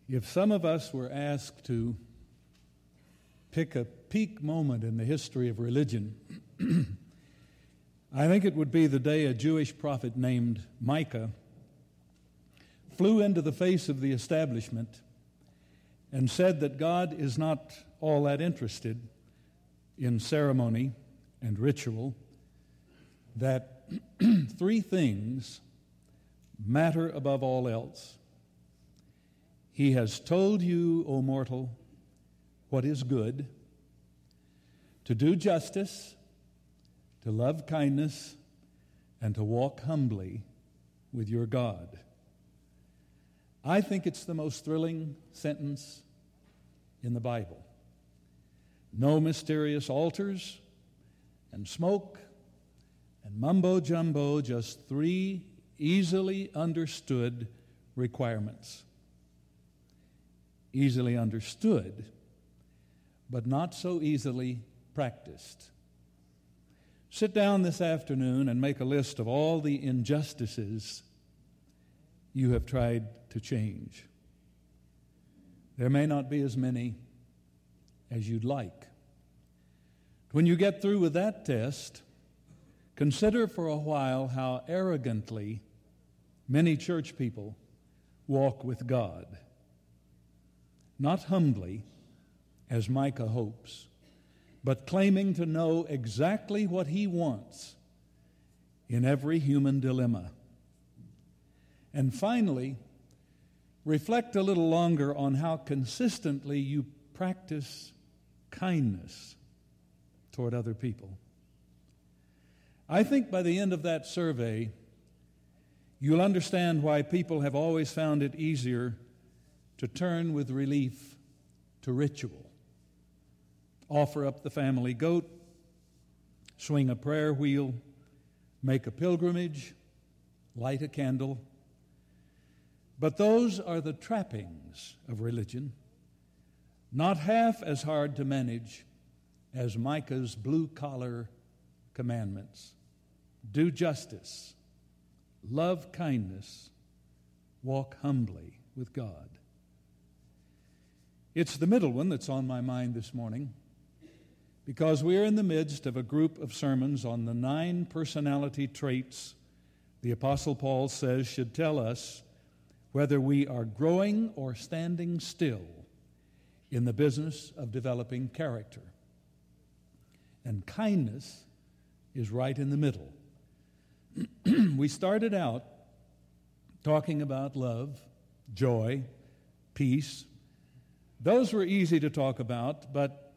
If some of us were asked to pick a peak moment in the history of religion, I think it would be the day a Jewish prophet named Micah flew into the face of the establishment and said that God is not all that interested in ceremony and ritual, that three things matter above all else. He has told you, O mortal, what is good, to do justice, to love kindness, and to walk humbly with your God. I think it's the most thrilling sentence in the Bible. No mysterious altars and smoke and mumbo-jumbo, just three easily understood requirements. Easily understood, but not so easily practiced. Sit down this afternoon and make a list of all the injustices you have tried to change. There may not be as many as you'd like. When you get through with that test, consider for a while how arrogantly many church people walk with God. Not humbly, as Micah hopes, but claiming to know exactly what he wants in every human dilemma. And finally, reflect a little longer on how consistently you practice kindness toward other people. I think by the end of that survey, you'll understand why people have always found it easier to turn with relief to ritual. Offer up the family goat, swing a prayer wheel, make a pilgrimage, light a candle. But those are the trappings of religion, not half as hard to manage as Micah's blue-collar commandments. Do justice, love kindness, walk humbly with God. It's the middle one that's on my mind this morning, because we are in the midst of a group of sermons on the 9 personality traits the Apostle Paul says should tell us whether we are growing or standing still in the business of developing character. And kindness is right in the middle. We started out talking about love, joy, peace. Those were easy to talk about, but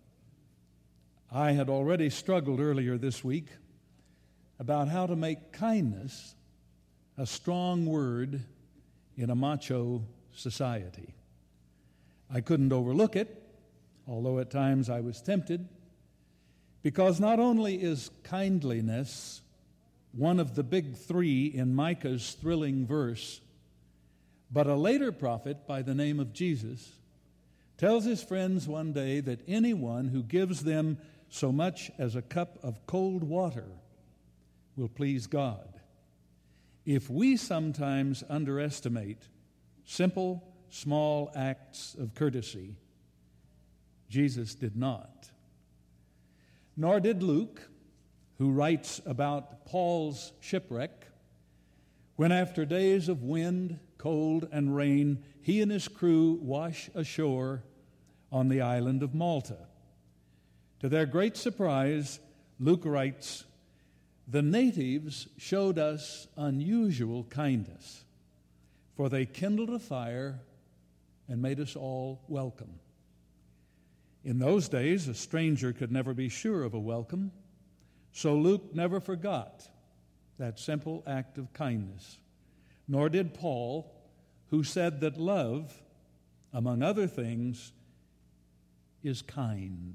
I had already struggled earlier this week about how to make kindness a strong word in a macho society. I couldn't overlook it, although at times I was tempted, because not only is kindliness one of the big 3 in Micah's thrilling verse, but a later prophet by the name of Jesus tells his friends one day that anyone who gives them so much as a cup of cold water will please God. If we sometimes underestimate simple, small acts of courtesy, Jesus did not. Nor did Luke, who writes about Paul's shipwreck, when after days of wind, cold, and rain, he and his crew wash ashore on the island of Malta. To their great surprise, Luke writes, "The natives showed us unusual kindness, for they kindled a fire and made us all welcome." In those days, a stranger could never be sure of a welcome, so Luke never forgot that simple act of kindness. Nor did Paul, who said that love, among other things, is kind.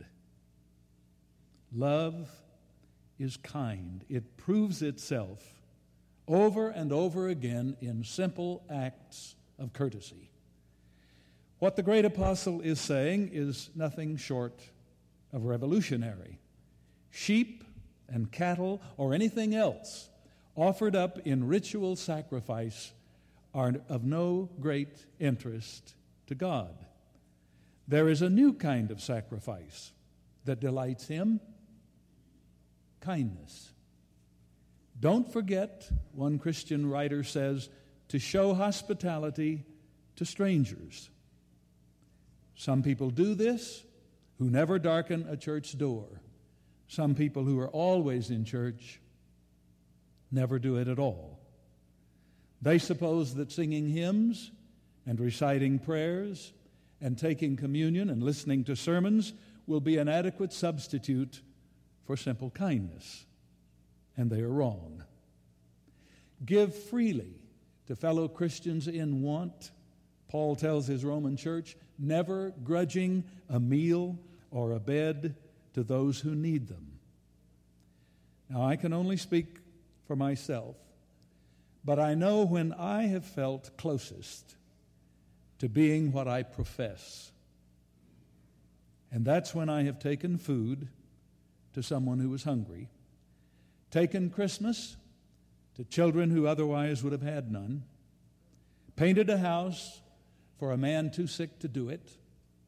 Love is kind. It proves itself over and over again in simple acts of courtesy. What the great apostle is saying is nothing short of revolutionary. Sheep and cattle or anything else offered up in ritual sacrifice are of no great interest to God. There is a new kind of sacrifice that delights Him: kindness. Don't forget, one Christian writer says, to show hospitality to strangers. Some people do this who never darken a church door. Some people who are always in church never do it at all. They suppose that singing hymns and reciting prayers and taking communion and listening to sermons will be an adequate substitute for simple kindness, and they are wrong. Give freely to fellow Christians in want, Paul tells his Roman church, never grudging a meal or a bed to those who need them. Now, I can only speak for myself, but I know when I have felt closest to being what I profess. And that's when I have taken food to someone who was hungry, taken Christmas to children who otherwise would have had none, painted a house for a man too sick to do it.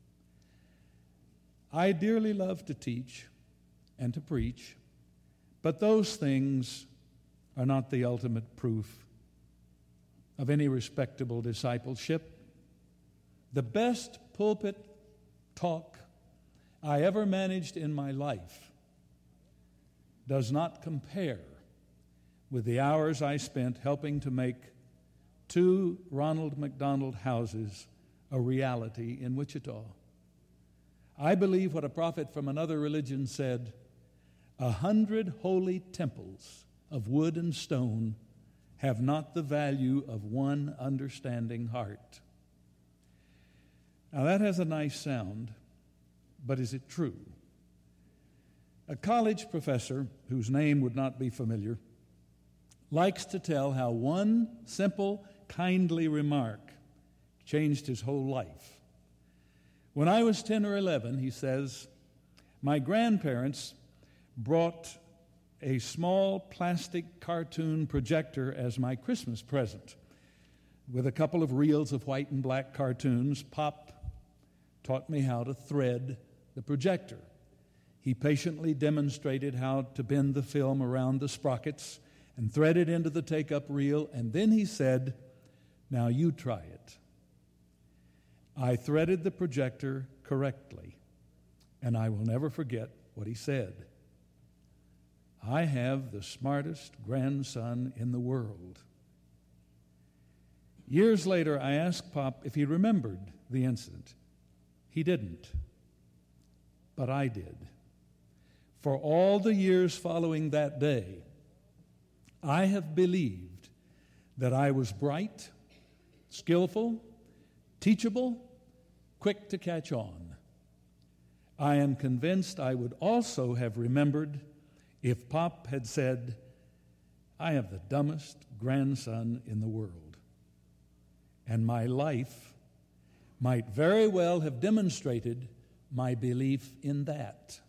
I dearly love to teach and to preach, but those things are not the ultimate proof of any respectable discipleship. The best pulpit talk I ever managed in my life does not compare with the hours I spent helping to make 2 Ronald McDonald houses a reality in Wichita. I believe what a prophet from another religion said, 100 holy temples of wood and stone have not the value of one understanding heart. Now that has a nice sound, but is it true? A college professor, whose name would not be familiar, likes to tell how one simple, kindly remark changed his whole life. When I was 10 or 11, he says, my grandparents brought a small plastic cartoon projector as my Christmas present. With a couple of reels of white and black cartoons, Pop taught me how to thread the projector. He patiently demonstrated how to bend the film around the sprockets and thread it into the take-up reel, and then he said, now you try it. I threaded the projector correctly, and I will never forget what he said. I have the smartest grandson in the world. Years later, I asked Pop if he remembered the incident. He didn't, but I did. For all the years following that day, I have believed that I was bright, skillful, teachable, quick to catch on. I am convinced I would also have remembered if Pop had said, I have the dumbest grandson in the world. And my life might very well have demonstrated my belief in that.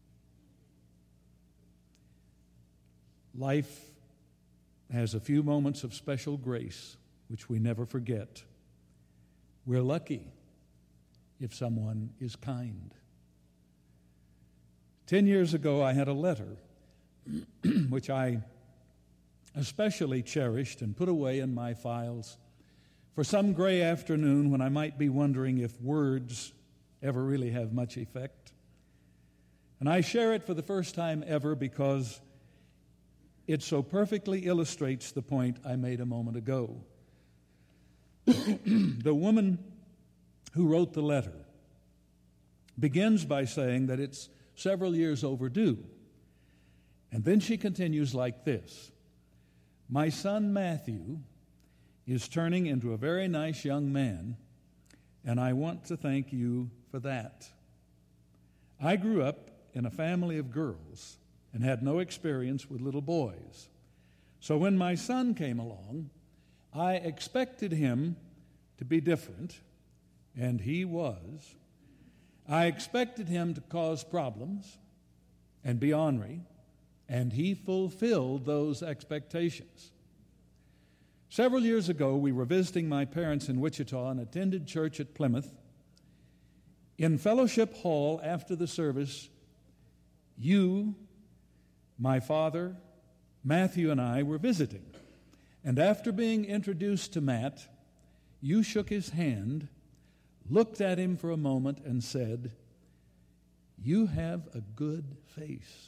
Life has a few moments of special grace, which we never forget. We're lucky if someone is kind. 10 years ago, I had a letter which I especially cherished and put away in my files for some gray afternoon when I might be wondering if words ever really have much effect. And I share it for the first time ever because it so perfectly illustrates the point I made a moment ago. The woman who wrote the letter begins by saying that it's several years overdue. And then she continues like this. My son Matthew is turning into a very nice young man, and I want to thank you for that. I grew up in a family of girls and had no experience with little boys. So when my son came along, I expected him to be different, and he was. I expected him to cause problems and be ornery, and he fulfilled those expectations. Several years ago, we were visiting my parents in Wichita and attended church at Plymouth. In Fellowship Hall after the service, you, my father, Matthew, and I were visiting. And after being introduced to Matt, you shook his hand, looked at him for a moment, and said, "You have a good face."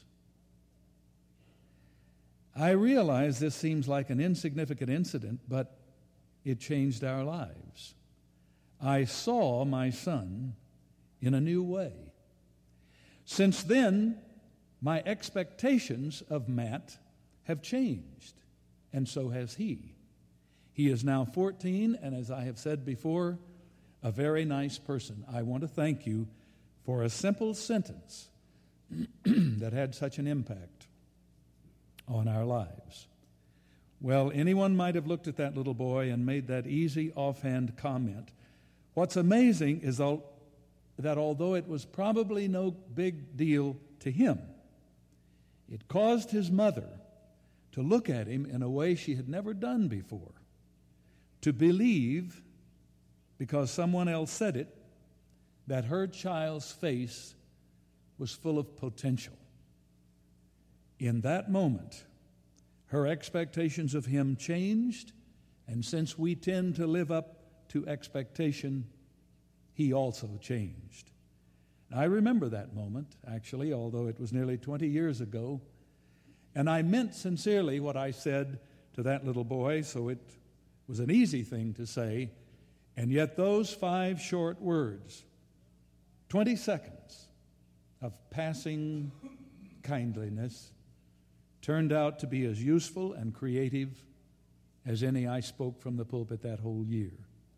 I realize this seems like an insignificant incident, but it changed our lives. I saw my son in a new way. Since then, my expectations of Matt have changed, and so has he. He is now 14, and as I have said before, a very nice person. I want to thank you for a simple sentence that had such an impact on our lives. Well, anyone might have looked at that little boy and made that easy offhand comment. What's amazing is that although it was probably no big deal to him, it caused his mother to look at him in a way she had never done before, to believe, because someone else said it, that her child's face was full of potential. In that moment, her expectations of him changed, and since we tend to live up to expectation, he also changed. I remember that moment, actually, although it was nearly 20 years ago, and I meant sincerely what I said to that little boy, so it was an easy thing to say, and yet those 5 short words, 20 seconds of passing kindliness, turned out to be as useful and creative as any I spoke from the pulpit that whole year.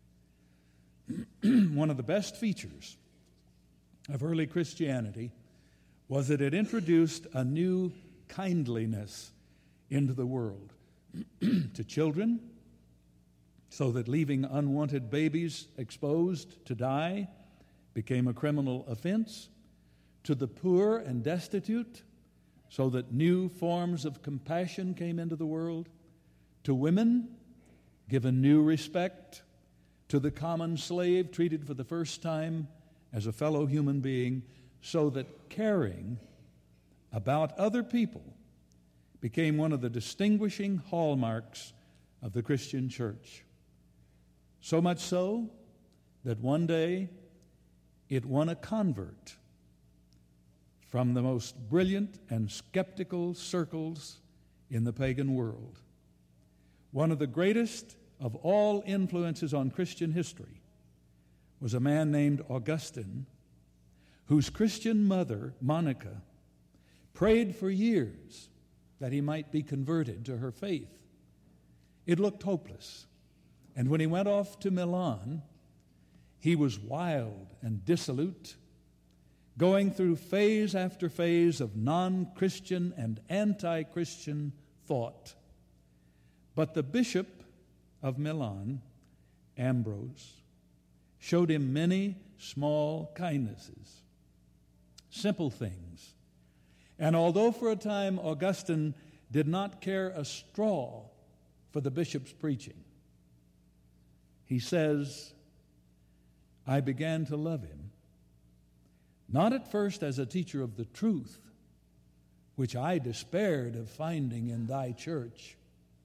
One of the best features of early Christianity was that it introduced a new kindliness into the world to children, so that leaving unwanted babies exposed to die became a criminal offense, to the poor and destitute, so that new forms of compassion came into the world, to women, given new respect, to the common slave, treated for the first time as a fellow human being, so that caring about other people became one of the distinguishing hallmarks of the Christian church. So much so that one day it won a convert from the most brilliant and skeptical circles in the pagan world. One of the greatest of all influences on Christian history was a man named Augustine, whose Christian mother, Monica, prayed for years that he might be converted to her faith. It looked hopeless, and when he went off to Milan, he was wild and dissolute, going through phase after phase of non-Christian and anti-Christian thought. But the bishop of Milan, Ambrose, showed him many small kindnesses, simple things. And although for a time Augustine did not care a straw for the bishop's preaching, he says, I began to love him, not at first as a teacher of the truth, which I despaired of finding in thy church,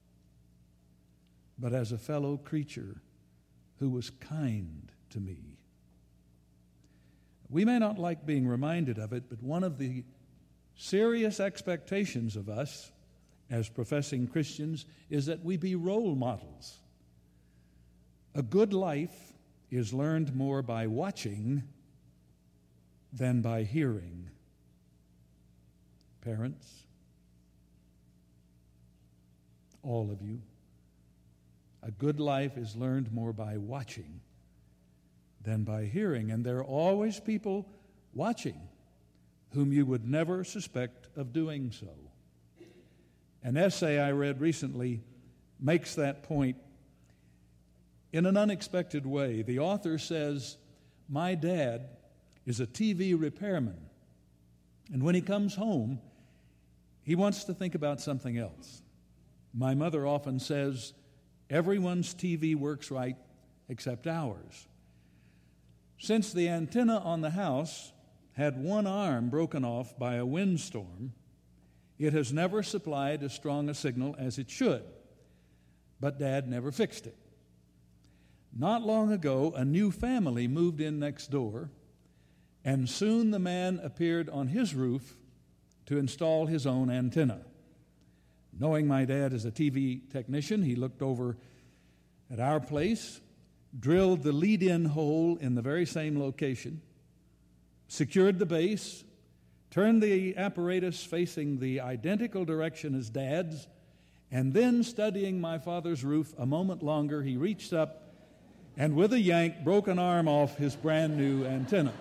but as a fellow creature who was kind to me. We may not like being reminded of it, but one of the serious expectations of us as professing Christians is that we be role models. A good life is learned more by watching than by hearing. Parents, all of you, a good life is learned more by watching than by hearing. And there are always people watching whom you would never suspect of doing so. An essay I read recently makes that point in an unexpected way. The author says, my dad is a TV repairman, and when he comes home, he wants to think about something else. My mother often says, Everyone's TV works right except ours. Since the antenna on the house had one arm broken off by a windstorm, it has never supplied as strong a signal as it should. But Dad never fixed it. Not long ago, a new family moved in next door, and soon the man appeared on his roof to install his own antenna. Knowing my dad as a TV technician, he looked over at our place, drilled the lead-in hole in the very same location, secured the base, turned the apparatus facing the identical direction as Dad's, and then, studying my father's roof a moment longer, he reached up and with a yank broke an arm off his brand new antenna.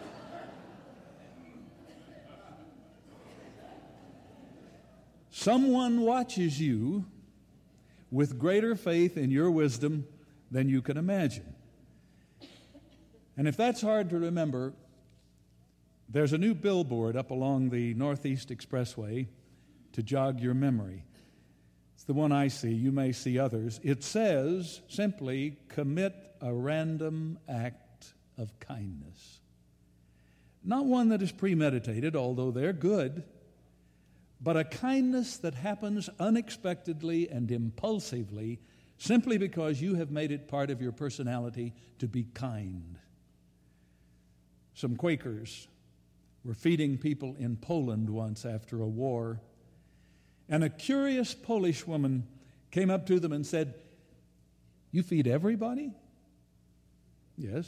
Someone watches you with greater faith in your wisdom than you can imagine. And if that's hard to remember, there's a new billboard up along the Northeast Expressway to jog your memory. It's the one I see. You may see others. It says simply, commit a random act of kindness. Not one that is premeditated, although they're good, but a kindness that happens unexpectedly and impulsively simply because you have made it part of your personality to be kind. Some Quakers were feeding people in Poland once after a war, and a curious Polish woman came up to them and said, "You feed everybody?" "Yes."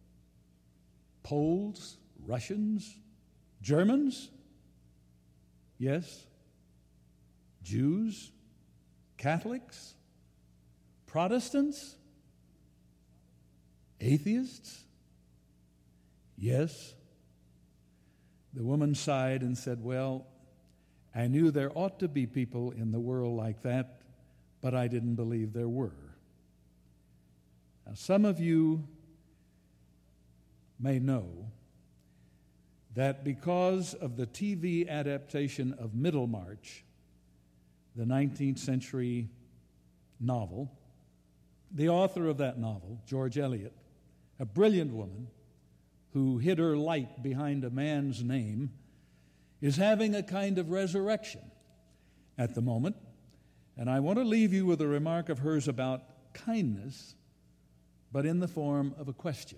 "Poles, Russians, Germans?" "Yes." "Jews, Catholics, Protestants, atheists?" "Yes." The woman sighed and said, "Well, I knew there ought to be people in the world like that, but I didn't believe there were." Now, some of you may know that because of the TV adaptation of Middlemarch, the 19th century novel, the author of that novel, George Eliot, a brilliant woman who hid her light behind a man's name, is having a kind of resurrection at the moment. And I want to leave you with a remark of hers about kindness, but in the form of a question.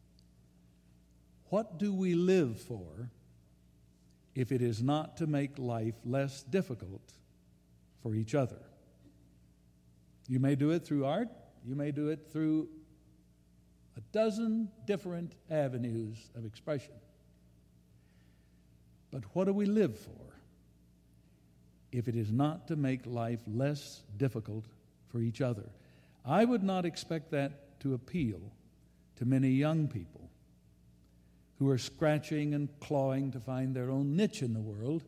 What do we live for if it is not to make life less difficult for each other? You may do it through art. You may do it through a dozen different avenues of expression. But what do we live for if it is not to make life less difficult for each other? I would not expect that to appeal to many young people who are scratching and clawing to find their own niche in the world,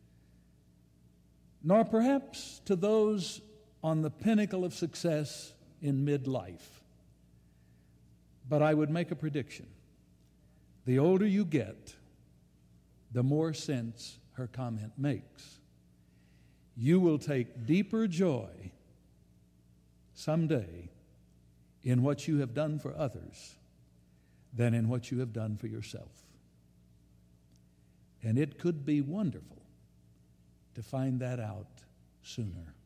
nor perhaps to those on the pinnacle of success in midlife. But I would make a prediction. The older you get, the more sense her comment makes. You will take deeper joy someday in what you have done for others than in what you have done for yourself. And it could be wonderful to find that out sooner.